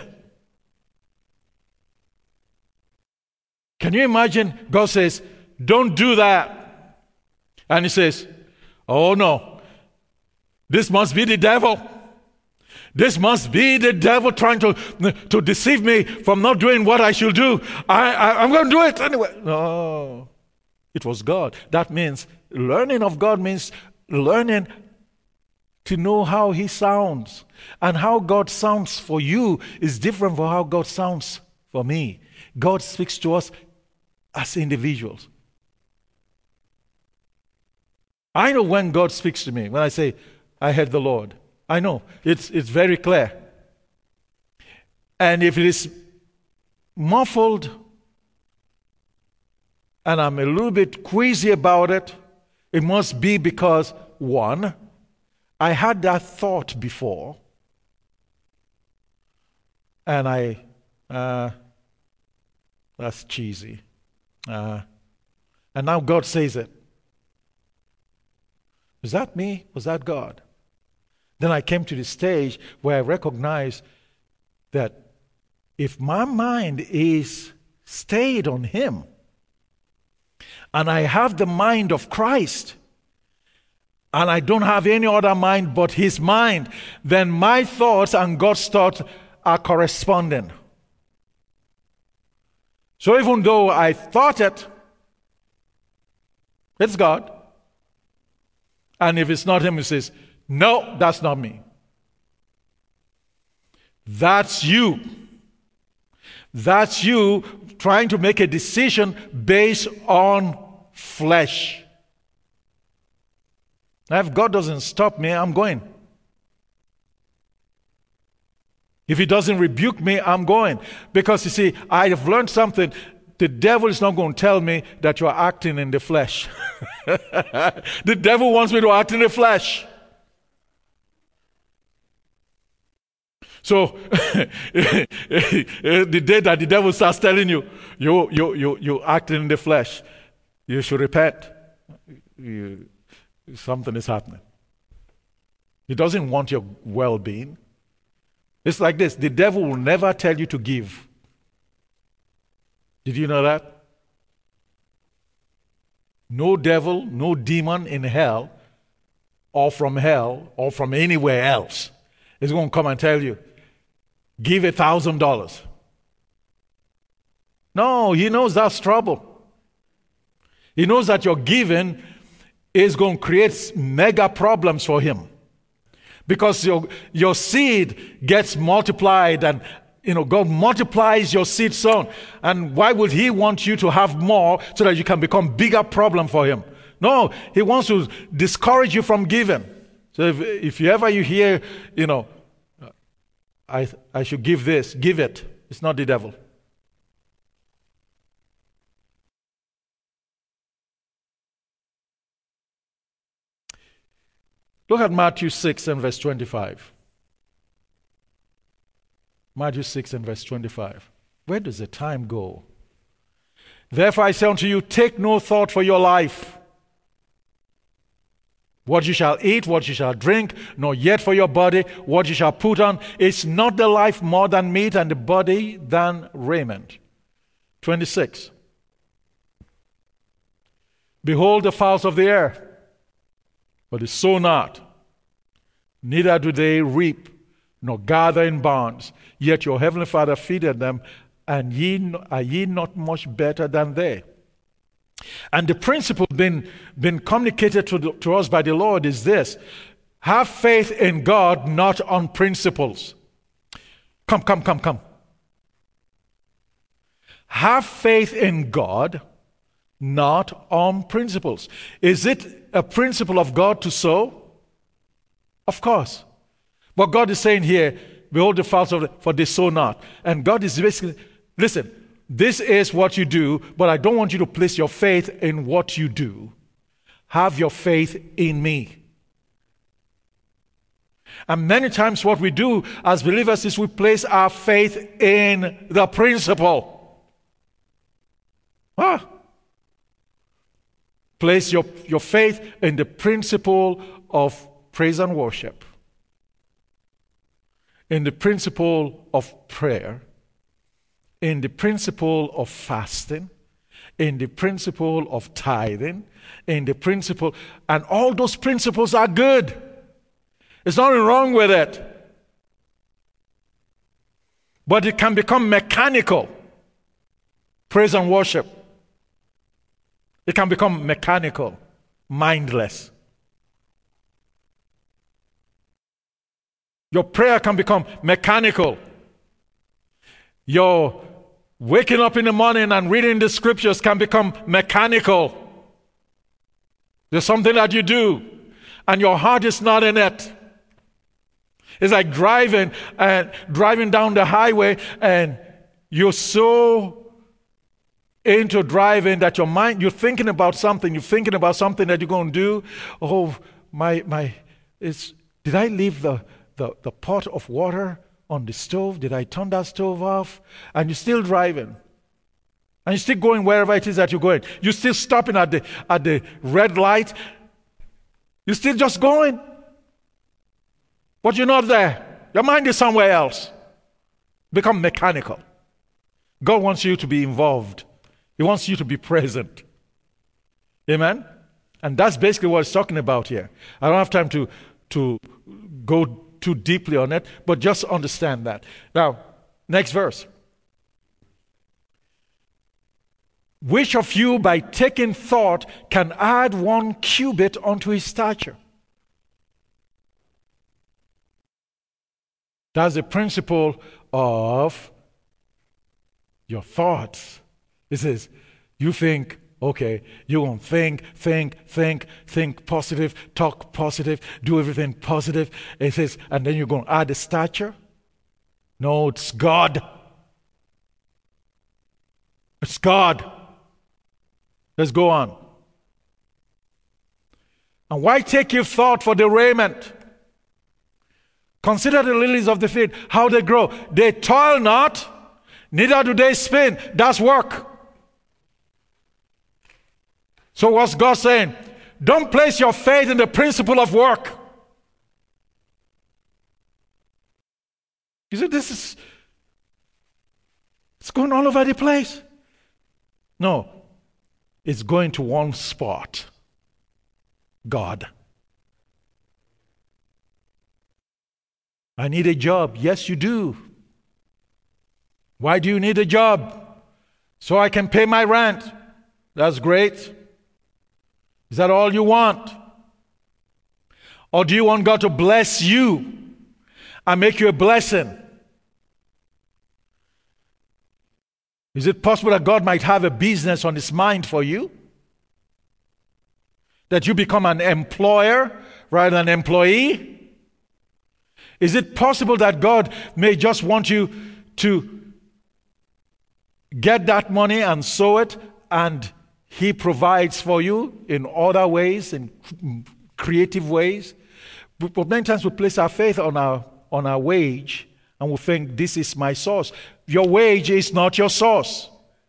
Can you imagine God says, don't do that. And he says, oh no, This must be the devil. This must be the devil trying to, to deceive me from not doing what I should do. I, I, I'm going to do it anyway. No, it was God. That means learning of God means learning to know how he sounds. And how God sounds for you is different from how God sounds for me. God speaks to us as individuals. I know when God speaks to me, when I say, I heard the Lord. I know, it's, it's very clear. And if it is muffled and I'm a little bit queasy about it, it must be because, one, I had that thought before, and I, uh, that's cheesy. Uh, and now God says it. Was that me? Was that God? Then I came to the stage where I recognized that if my mind is stayed on him, and I have the mind of Christ, and I don't have any other mind but his mind, then my thoughts and God's thoughts are corresponding. So even though I thought it, it's God. And if it's not him, he says, no, that's not me. That's you. That's you trying to make a decision based on flesh. Now, if God doesn't stop me, I'm going. If he doesn't rebuke me, I'm going. Because you see, I have learned something. The devil is not going to tell me that you are acting in the flesh. The devil wants me to act in the flesh. So, the day that the devil starts telling you, you, you, you, you acting in the flesh, you should repent. You, something is happening. He doesn't want your well-being. It's like this. The devil will never tell you to give. Did you know that? No devil, no demon in hell, or from hell, or from anywhere else, is going to come and tell you, give a thousand dollars. No, he knows that's trouble. He knows that your giving is going to create mega problems for him. Because your, your seed gets multiplied, and you know God multiplies your seed sown. And why would he want you to have more so that you can become bigger problem for him? No, he wants to discourage you from giving. So if, if you ever you hear, you know, I I should give this, give it. It's not the devil. Look at Matthew six and verse twenty-five. Matthew six and verse twenty-five. Where does the time go? Therefore I say unto you, take no thought for your life, what you shall eat, what you shall drink, nor yet for your body, what you shall put on. Is not the life more than meat, and the body than raiment? twenty-six. Behold the fowls of the air, but they sow not, neither do they reap, nor gather in barns, yet your heavenly Father feedeth them, and ye are ye not much better than they? And the principle being, being communicated to, the, to us by the Lord is this: have faith in God, not on principles. Come, come, come, come. Have faith in God, not on principles. Is it a principle of God to sow? Of course. But God is saying here, behold the fowls of the, for they sow not. And God is basically, listen, this is what you do, but I don't want you to place your faith in what you do. Have your faith in me. And many times what we do as believers is we place our faith in the principle. Ah. Place your, your faith in the principle of praise and worship, in the principle of prayer, in the principle of fasting, in the principle of tithing, in the principle, and all those principles are good. There's nothing wrong with it. But it can become mechanical. Praise and worship. It can become mechanical, mindless. Your prayer can become mechanical. Your waking up in the morning and reading the scriptures can become mechanical. There's something that you do, and your heart is not in it. It's like driving and driving down the highway, and you're so into driving that your mind, you're thinking about something, you're thinking about something that you're going to do. Oh, my, my, it's, did I leave the, the, the pot of water on the stove? Did I turn that stove off? And you're still driving. And you're still going wherever it is that you're going. You're still stopping at the, at the red light. You're still just going. But you're not there. Your mind is somewhere else. Become mechanical. God wants you to be involved. He wants you to be present. Amen? And that's basically what it's talking about here. I don't have time to, to go too deeply on it, but just understand that. Now, next verse. Which of you, by taking thought, can add one cubit unto his stature? That's the principle of your thoughts. It says, you think, okay, you're going to think, think, think, think positive, talk positive, do everything positive. It says, and then you're going to add a stature? No, it's God. It's God. Let's go on. And why take you thought for the raiment? Consider the lilies of the field, how they grow. They toil not, neither do they spin. That's work. So what's God saying? Don't place your faith in the principle of work. You see, this is, it's going all over the place. No, it's going to one spot. God. I need a job. Yes, you do. Why do you need a job? So I can pay my rent. That's great. Is that all you want? Or do you want God to bless you and make you a blessing? Is it possible that God might have a business on his mind for you? That you become an employer rather than an employee? Is it possible that God may just want you to get that money and sow it, and he provides for you in other ways, in creative ways? But many times we place our faith on our, on our wage, and we think, this is my source. Your wage is not your source.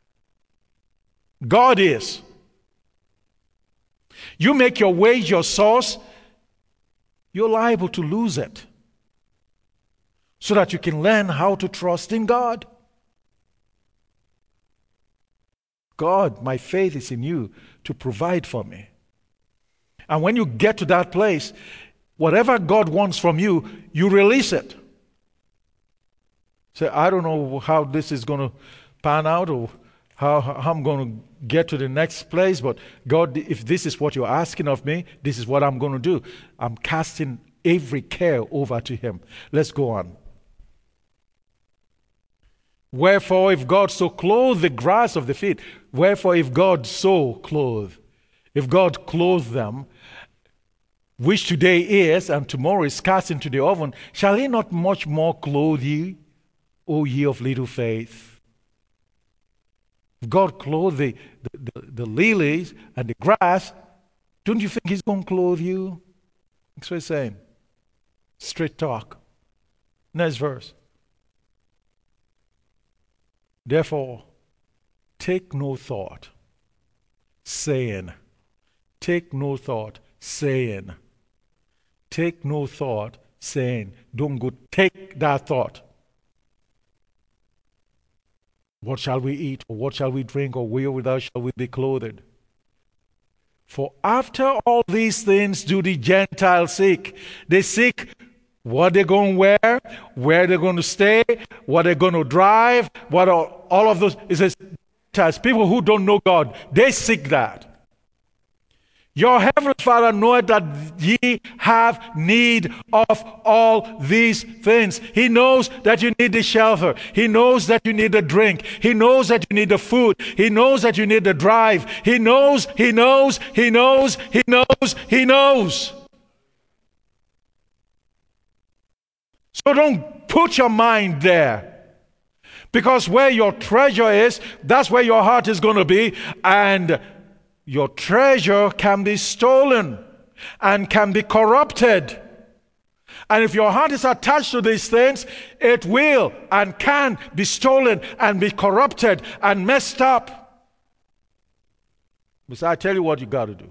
God is. You make your wage your source, you're liable to lose it. So that you can learn how to trust in God. God, my faith is in you to provide for me. And when you get to that place, whatever God wants from you, you release it. Say, I don't know how this is going to pan out, or how, how I'm going to get to the next place, but God, if this is what you're asking of me, this is what I'm going to do. I'm casting every care over to him. Let's go on. Wherefore, if God so clothe the grass of the field, wherefore, if God so clothe, if God clothe them, which today is and tomorrow is cast into the oven, shall he not much more clothe ye, O ye of little faith? If God clothe the, the, the, the lilies and the grass, don't you think he's going to clothe you? That's what he's saying. Straight talk. Next verse. Therefore, take no thought, saying, take no thought, saying, take no thought, saying, don't go take that thought. What shall we eat, or what shall we drink, or wherewithal shall we be clothed? For after all these things do the Gentiles seek. They seek What they're going to wear, where they're going to stay, what they're going to drive, what are, all of those. It says, as people who don't know God, they seek that. Your heavenly Father knoweth that ye have need of all these things. He knows that you need the shelter. He knows that you need the drink. He knows that you need the food. He knows that you need the drive. He knows, he knows, he knows, he knows, he knows. So don't put your mind there. Because where your treasure is, that's where your heart is going to be. And your treasure can be stolen and can be corrupted. And if your heart is attached to these things, it will and can be stolen and be corrupted and messed up. But I tell you what you got to do.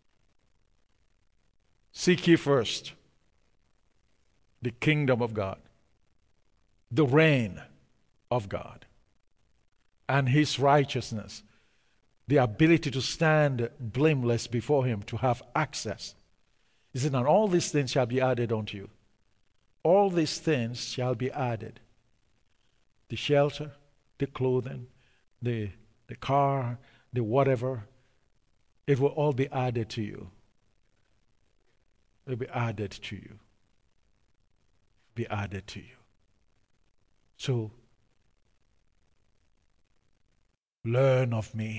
Seek ye first the kingdom of God, the reign of God, and his righteousness. The ability to stand blameless before him, to have access. He said, and all these things shall be added unto you. All these things shall be added. The shelter, the clothing, the, the car, the whatever. It will all be added to you. It will be added to you. Be added to you. So, learn of me.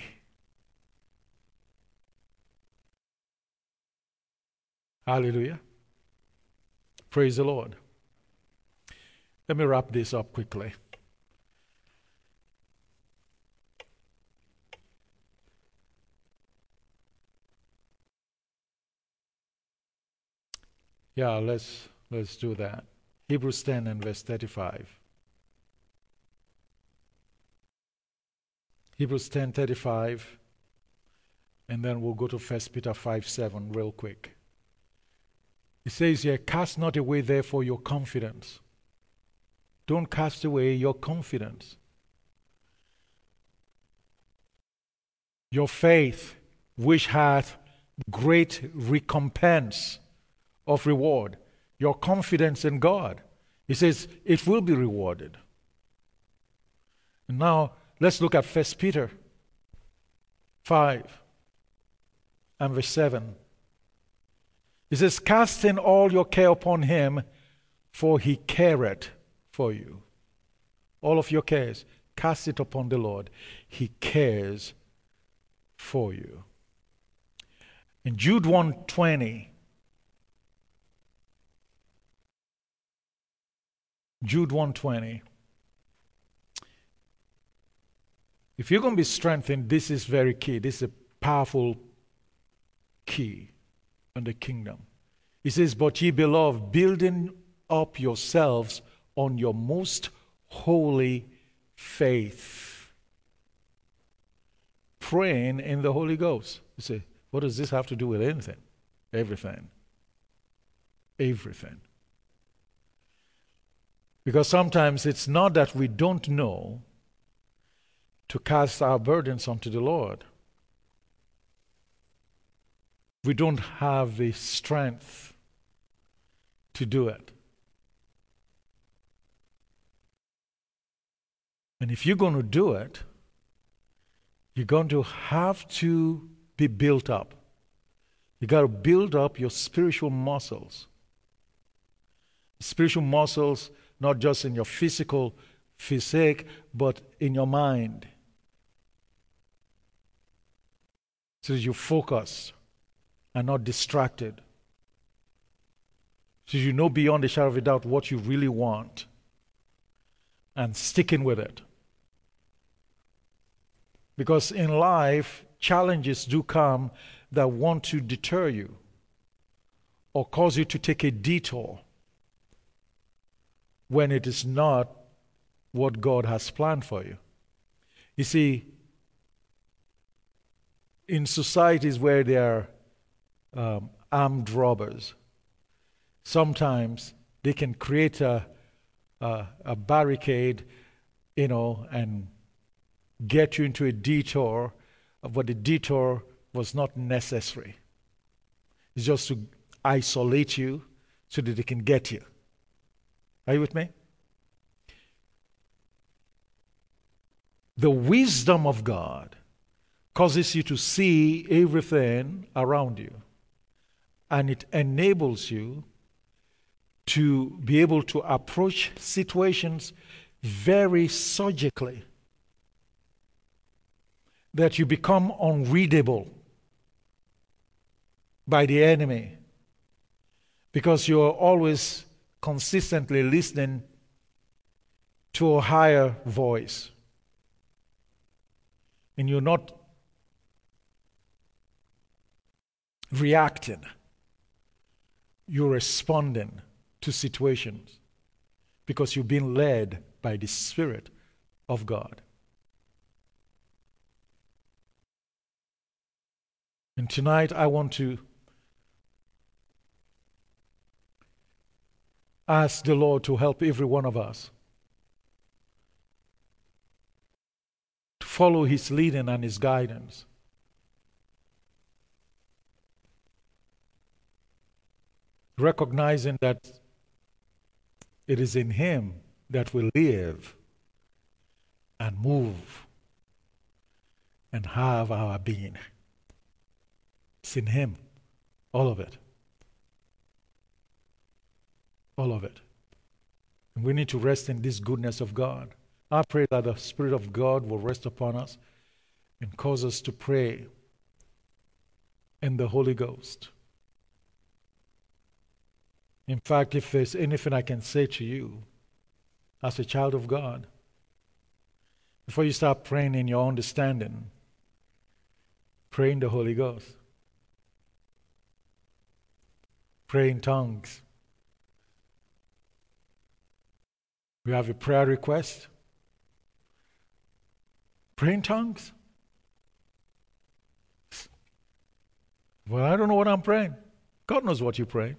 Hallelujah. Praise the Lord. Let me wrap this up quickly. Yeah, let's let's do that. Hebrews ten and verse thirty-five. Hebrews ten thirty-five, and then we'll go to First Peter five seven real quick. It says here, cast not away therefore your confidence. Don't cast away your confidence. Your faith, which hath great recompense of reward. Your confidence in God. He says it will be rewarded. And now let's look at First Peter five and verse seven. It says, casting all your care upon him, for he careth for you. All of your cares, cast it upon the Lord. He cares for you. In Jude one twenty, Jude one twenty, if you're going to be strengthened, this is very key. This is a powerful key in the kingdom. He says, but ye beloved, building up yourselves on your most holy faith, praying in the Holy Ghost. You say, what does this have to do with anything? Everything. Everything. Because sometimes it's not that we don't know to cast our burdens onto the Lord. We don't have the strength to do it. And if you're going to do it, you're going to have to be built up. You got to build up your spiritual muscles. Spiritual muscles, not just in your physical physique, but in your mind. So that you focus and not distracted. So you know beyond a shadow of a doubt what you really want and sticking with it. Because in life, challenges do come that want to deter you or cause you to take a detour when it is not what God has planned for you. You see, in societies where there are um, armed robbers, sometimes they can create a, a, a barricade, you know, and get you into a detour, but the detour was not necessary. It's just to isolate you so that they can get you. Are you with me? The wisdom of God causes you to see everything around you, and it enables you to be able to approach situations very surgically, that you become unreadable by the enemy because you're always consistently listening to a higher voice, and you're not reacting, you're responding to situations because you've been led by the Spirit of God. And tonight I want to ask the Lord to help every one of us to follow His leading and His guidance. Recognizing that it is in Him that we live and move and have our being. It's in Him, all of it. All of it. And we need to rest in this goodness of God. I pray that the Spirit of God will rest upon us and cause us to pray in the Holy Ghost. In fact, if there's anything I can say to you as a child of God, before you start praying in your understanding, pray in the Holy Ghost. Pray in tongues. You have a prayer request? Pray in tongues. Well, I don't know what I'm praying. God knows what you pray.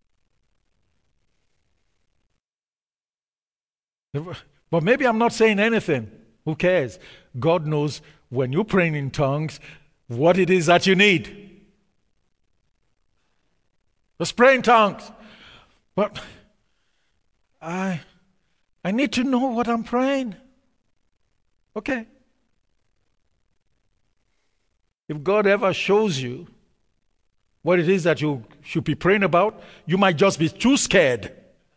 But maybe I'm not saying anything. Who cares? God knows when you're praying in tongues what it is that you need. Just pray in tongues. But I, I need to know what I'm praying. Okay. If God ever shows you what it is that you should be praying about, you might just be too scared.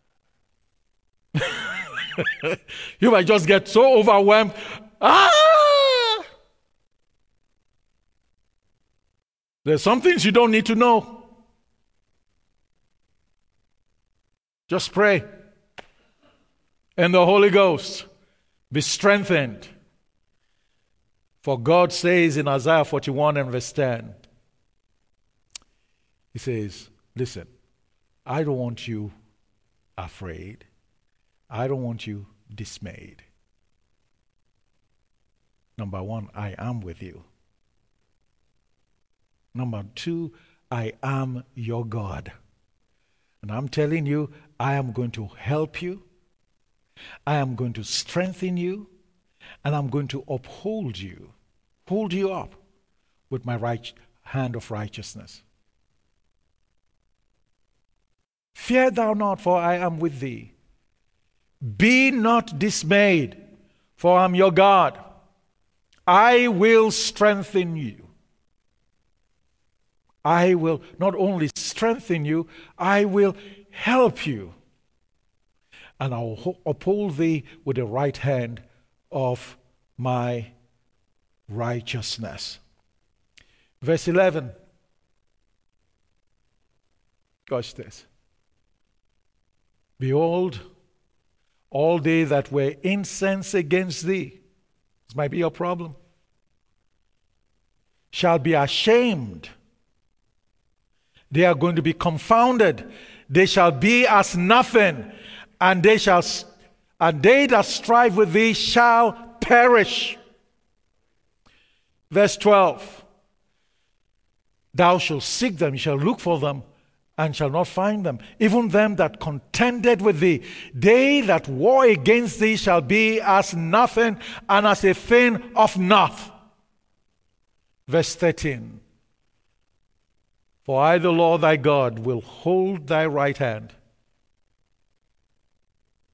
You might just get so overwhelmed. Ah! There's some things you don't need to know. Just pray. And the Holy Ghost, be strengthened. For God says in Isaiah forty-one and verse ten, He says, listen, I don't want you afraid. I don't want you dismayed. Number one, I am with you. Number two, I am your God. And I'm telling you, I am going to help you. I am going to strengthen you. And I'm going to uphold you, hold you up with my right hand of righteousness. Fear thou not, for I am with thee. Be not dismayed, for I am your God. I will strengthen you. I will not only strengthen you, I will help you. And I will uphold thee with the right hand of my righteousness. Verse eleven. Watch this. Behold, all they that were incensed against thee, this might be your problem, shall be ashamed. They are going to be confounded. They shall be as nothing, and they shall, and they that strive with thee shall perish. Verse twelve. Thou shalt seek them, you shall look for them, and shall not find them. Even them that contended with thee, they that war against thee shall be as nothing, and as a thing of naught. Verse thirteen. For I, the Lord thy God, will hold thy right hand.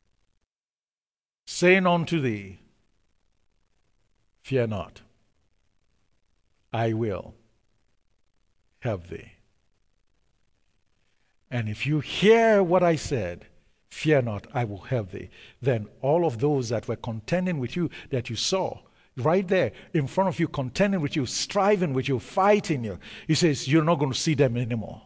saying unto thee, fear not, I will help thee. And if you hear what I said, fear not, I will help thee, then all of those that were contending with you, that you saw right there in front of you, contending with you, striving with you, fighting you, he says, you're not going to see them anymore.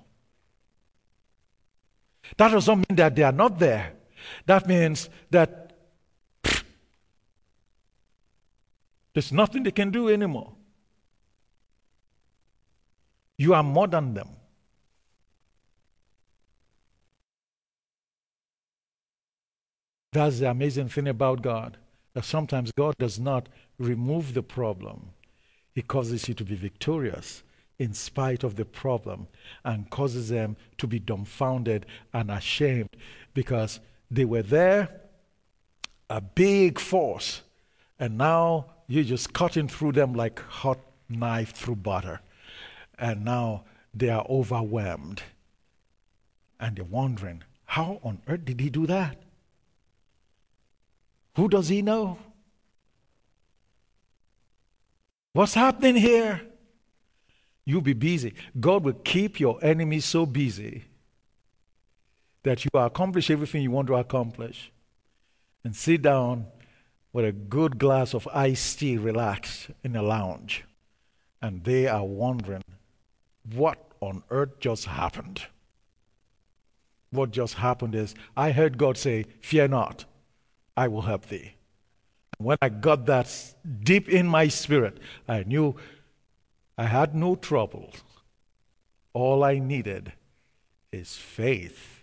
That doesn't mean that they are not there. That means that pff, there's nothing they can do anymore. You are more than them. That's the amazing thing about God, that sometimes God does not remove the problem. He causes you to be victorious in spite of the problem, and causes them to be dumbfounded and ashamed, because they were there, a big force, and now you're just cutting through them like hot knife through butter. And now they are overwhelmed. And they're wondering, how on earth did he do that? Who does he know? What's happening here? You be busy. God will keep your enemies so busy that you accomplish everything you want to accomplish and sit down with a good glass of iced tea, relaxed in a lounge. And they are wondering, what on earth just happened? What just happened is, I heard God say, fear not, I will help thee. When I got that deep in my spirit, I knew I had no trouble. All I needed is faith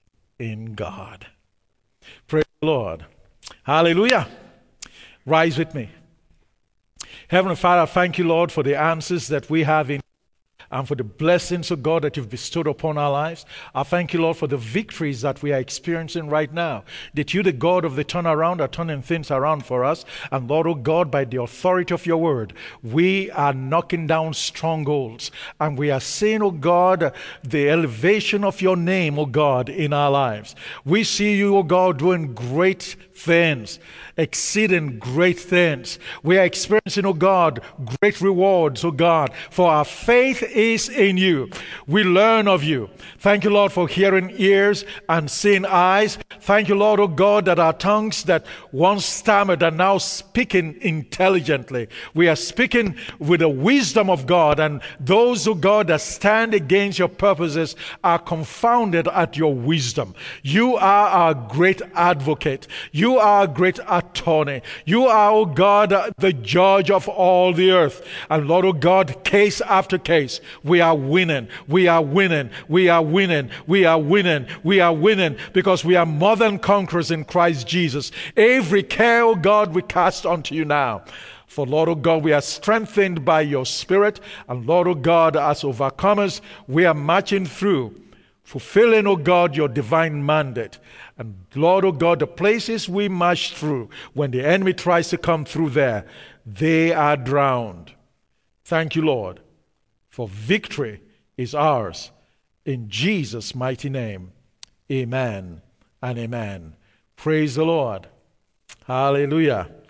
in God. Praise the Lord. Hallelujah. Rise with me. Heavenly Father, thank you, Lord, for the answers that we have in and for the blessings of God that you've bestowed upon our lives. I thank you, Lord, for the victories that we are experiencing right now. That you, the God of the turnaround, are turning things around for us. And Lord, oh God, by the authority of your word, we are knocking down strongholds. And we are seeing, oh God, the elevation of your name, oh God, in our lives. We see you, oh God, doing great things, exceeding great things. We are experiencing, oh God, great rewards, oh God, for our faith is in you. We learn of you. Thank you, Lord, for hearing ears and seeing eyes. Thank you, Lord, oh God, that our tongues that once stammered are now speaking intelligently. We are speaking with the wisdom of God, and those, oh God, that stand against your purposes are confounded at your wisdom. You are our great advocate. You are a great attorney. You are, oh God, the judge of all the earth. And Lord, oh God, case after case, we are winning. We are winning. We are winning. We are winning. We are winning because we are more than conquerors in Christ Jesus. Every care, oh God, we cast unto you now. For Lord, oh God, we are strengthened by your Spirit. And Lord, oh God, as overcomers, we are marching through, fulfilling, oh God, your divine mandate. And Lord, oh God, the places we march through, when the enemy tries to come through there, they are drowned. Thank you, Lord, for victory is ours. In Jesus' mighty name, amen and amen. Praise the Lord. Hallelujah.